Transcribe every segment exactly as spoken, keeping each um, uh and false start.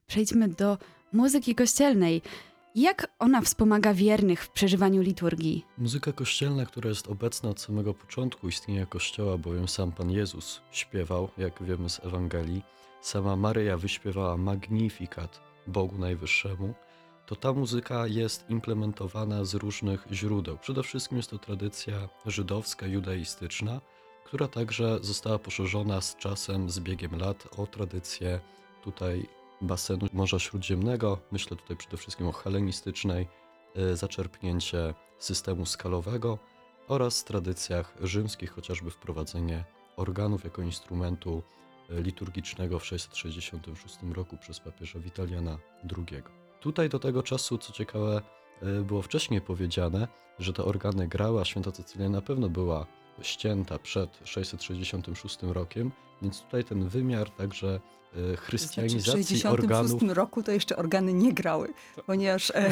przejdźmy do muzyki kościelnej. Jak ona wspomaga wiernych w przeżywaniu liturgii? Muzyka kościelna, która jest obecna od samego początku istnienia Kościoła, bowiem sam Pan Jezus śpiewał, jak wiemy z Ewangelii, sama Maryja wyśpiewała Magnificat Bogu Najwyższemu, to ta muzyka jest implementowana z różnych źródeł. Przede wszystkim jest to tradycja żydowska, judaistyczna, która także została poszerzona z czasem, z biegiem lat o tradycję tutaj basenu Morza Śródziemnego. Myślę tutaj przede wszystkim o hellenistycznej, y, zaczerpnięcie systemu skalowego oraz tradycjach rzymskich, chociażby wprowadzenie organów jako instrumentu y, liturgicznego w sześćset sześćdziesiątym szóstym roku przez papieża Witaliana drugiego. Tutaj do tego czasu, co ciekawe, y, było wcześniej powiedziane, że te organy grały, a święta Cecylia na pewno była ścięta przed sześćset sześćdziesiątym szóstym rokiem, więc tutaj ten wymiar także y, chrystianizacji Znaczy, w sześćdziesiątym szóstym organów. roku to jeszcze organy nie grały, ponieważ e,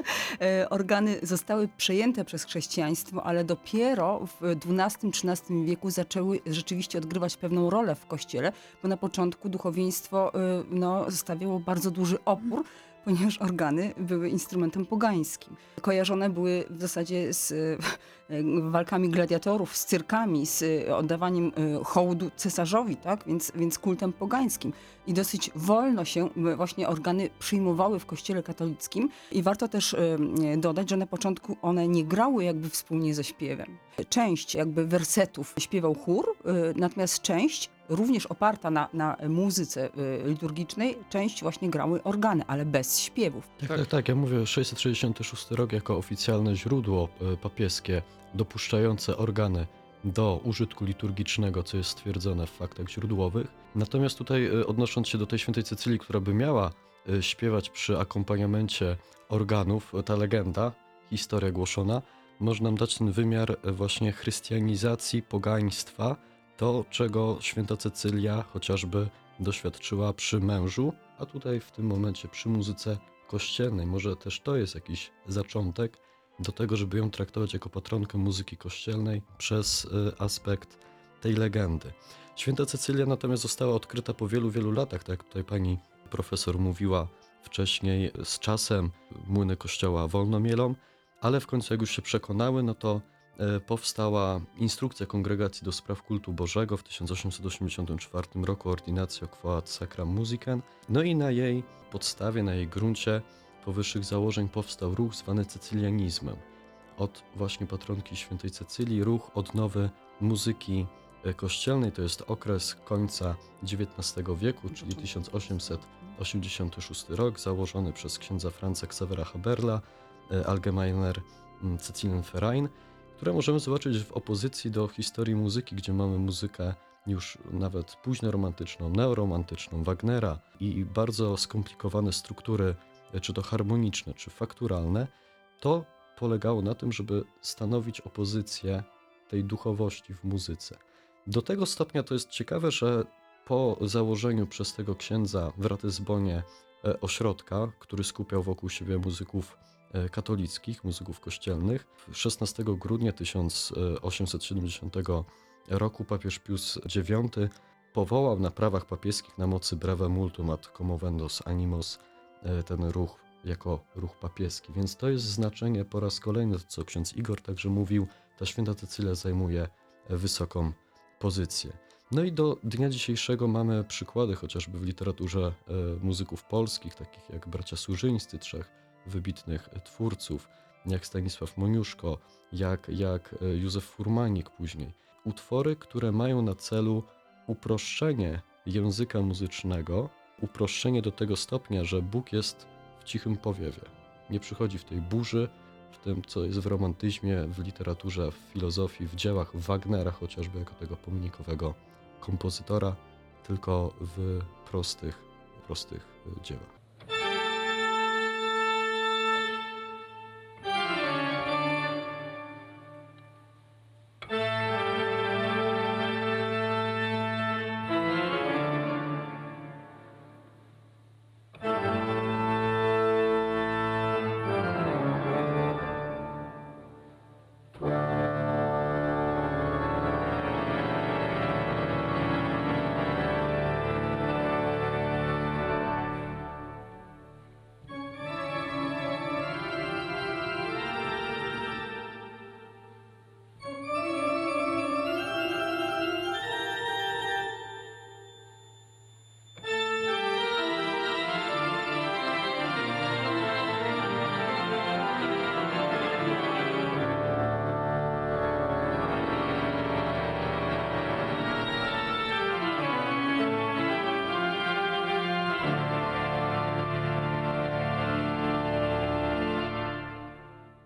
e, organy zostały przejęte przez chrześcijaństwo, ale dopiero w dwunastym trzynastym wieku zaczęły rzeczywiście odgrywać pewną rolę w kościele, bo na początku duchowieństwo e, no, stawiało bardzo duży opór, ponieważ organy były instrumentem pogańskim. Kojarzone były w zasadzie z e, walkami gladiatorów, z cyrkami, z e, oddawaniem e, hołdu cesarzowi, tak? więc, więc kultem pogańskim. I dosyć wolno się e, właśnie organy przyjmowały w kościele katolickim. I warto też e, dodać, że na początku one nie grały jakby wspólnie ze śpiewem. Część jakby wersetów śpiewał chór, e, natomiast część również oparta na, na muzyce y, liturgicznej, część właśnie grały organy, ale bez śpiewów. Tak, tak, tak. Ja mówię sześćset sześćdziesiąty szósty rok jako oficjalne źródło e, papieskie dopuszczające organy do użytku liturgicznego, co jest stwierdzone w faktach źródłowych. Natomiast tutaj e, odnosząc się do tej świętej Cecylii, która by miała e, śpiewać przy akompaniamencie organów, ta legenda, historia głoszona, może nam dać ten wymiar e, właśnie chrystianizacji pogaństwa, to, czego święta Cecylia chociażby doświadczyła przy mężu, a tutaj w tym momencie przy muzyce kościelnej. Może też to jest jakiś zaczątek do tego, żeby ją traktować jako patronkę muzyki kościelnej przez y, aspekt tej legendy. Święta Cecylia natomiast została odkryta po wielu, wielu latach, tak jak tutaj pani profesor mówiła wcześniej, z czasem młyny kościoła wolno mielą, ale w końcu jak już się przekonały, no to powstała instrukcja Kongregacji do Spraw Kultu Bożego w tysiąc osiemset osiemdziesiątym czwartym roku, Ordinatio Quoad Sacram Musicem. No i na jej podstawie, na jej gruncie powyższych założeń powstał ruch zwany cecylianizmem. Od właśnie patronki świętej Cecylii ruch odnowy muzyki kościelnej, to jest okres końca dziewiętnastego wieku, czyli tysiąc osiemset osiemdziesiąty szósty rok, założony przez księdza Franza Xavera Haberla, Allgemeiner Cecilienverein, które możemy zobaczyć w opozycji do historii muzyki, gdzie mamy muzykę już nawet późnoromantyczną, neoromantyczną, Wagnera i bardzo skomplikowane struktury, czy to harmoniczne, czy fakturalne. To polegało na tym, żeby stanowić opozycję tej duchowości w muzyce. Do tego stopnia to jest ciekawe, że po założeniu przez tego księdza w Ratyzbonie ośrodka, który skupiał wokół siebie muzyków katolickich, muzyków kościelnych, szesnastego grudnia tysiąc osiemset siedemdziesiątego roku papież Pius dziewiąty powołał na prawach papieskich na mocy Breve Multum ad Commovendos Animos ten ruch jako ruch papieski. Więc to jest znaczenie po raz kolejny, to co ksiądz Igor także mówił, ta święta Cecylia zajmuje wysoką pozycję. No i do dnia dzisiejszego mamy przykłady chociażby w literaturze muzyków polskich, takich jak bracia Służyńscy, trzech wybitnych twórców, jak Stanisław Moniuszko, jak, jak Józef Furmanik później. Utwory, które mają na celu uproszczenie języka muzycznego, uproszczenie do tego stopnia, że Bóg jest w cichym powiewie. Nie przychodzi w tej burzy, w tym, co jest w romantyzmie, w literaturze, w filozofii, w dziełach Wagnera chociażby, jako tego pomnikowego kompozytora, tylko w prostych, prostych dziełach.